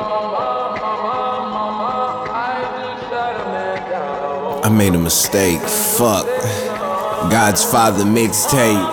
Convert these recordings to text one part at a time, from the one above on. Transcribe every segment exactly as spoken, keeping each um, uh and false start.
I made a mistake, fuck. God's Father mixtape.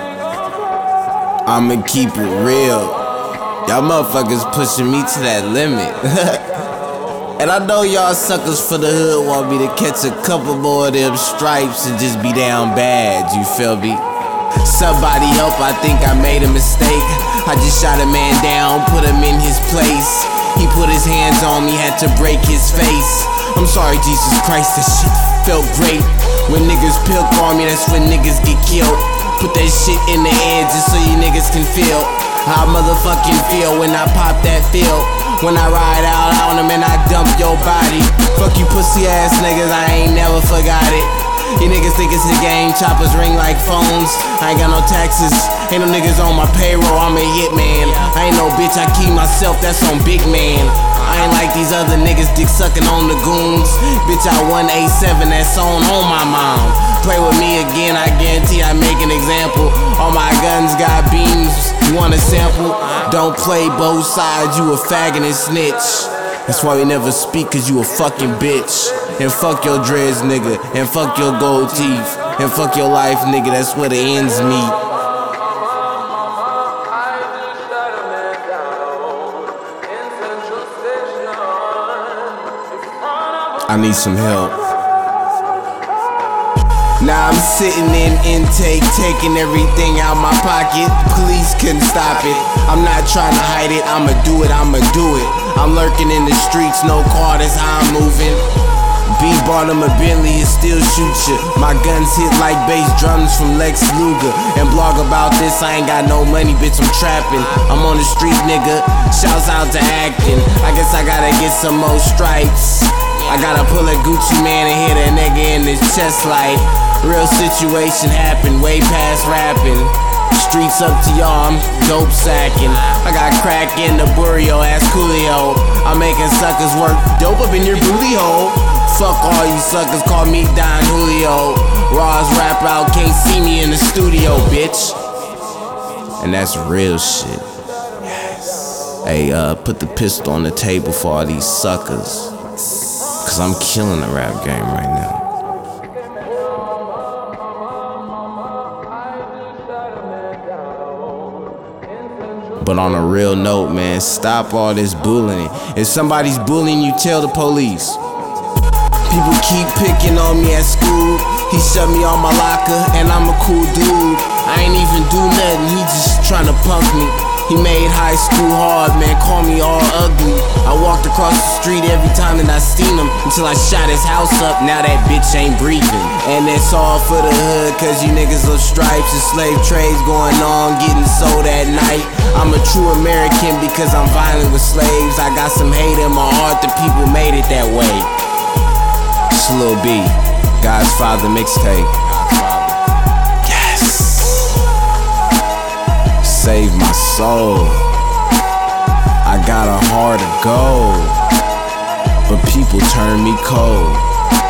I'ma keep it real. Y'all motherfuckers pushing me to that limit. And I know y'all suckers for the hood want me to catch a couple more of them stripes and just be down bad, you feel me? Somebody help, I think I made a mistake. I just shot a man down, put him in his place. He put his hands on me, had to break his face. I'm sorry, Jesus Christ, that shit felt great. When niggas pilk on me, that's when niggas get killed. Put that shit in the air just so you niggas can feel how I motherfucking feel when I pop that field. When I ride out on them and I dump your body. Fuck you pussy ass niggas, I ain't never forgot it. You niggas think it's a game, choppers ring like phones. I ain't got no taxes, ain't no niggas on my payroll, I'm a hitman. I ain't no bitch, I keep myself, that's on big man. I ain't like these other niggas dick sucking on the goons. Bitch, I one eight seven, that's on on my mom. Play with me again, I guarantee I make an example. All my guns got beams, you want a sample? Don't play both sides, you a faggot and snitch. That's why we never speak, cause you a fucking bitch. And fuck your dreads, nigga, and fuck your gold teeth. And fuck your life, nigga, that's where the ends meet. I need some help. Now I'm sitting in intake, taking everything out my pocket. Police couldn't stop it. I'm not trying to hide it, I'ma do it, I'ma do it. I'm lurking in the streets, no car, that's how I'm moving. B bought him a Bentley, it still shoot ya. My guns hit like bass drums from Lex Luger. And blog about this, I ain't got no money, bitch, I'm trapping. I'm on the street, nigga, shouts out to acting. I guess I gotta get some more stripes. I gotta pull a Gucci man and hit a nigga in his chest like real situation happened, way past rapping. Streets up to y'all, I'm dope sacking. I got crack in the burrito, ass Coolio. I'm making suckers work dope up in your booty hole. Fuck all you suckers, call me Don Julio. Raw's rap out, can't see me in the studio, bitch. And that's real shit. Hey, uh, put the pistol on the table for all these suckers. Cause I'm killing the rap game right now. But on a real note, man, stop all this bullying. If somebody's bullying you, tell the police. People keep picking on me at school. He shut me on my locker, and I'm a cool dude. I ain't even do nothing, he just tryna punk me. He made high school hard, man, call me all ugly. I walked across the street every time that I seen him, until I shot his house up, now that bitch ain't breathing. And it's all for the hood, cause you niggas love stripes and slave trades going on, getting sold at night. I'm a true American because I'm violent with slaves. I got some hate in my heart, the people made it that way. It's Lil B, God's Father mixtape. Save my soul. I got a heart of gold, but people turn me cold.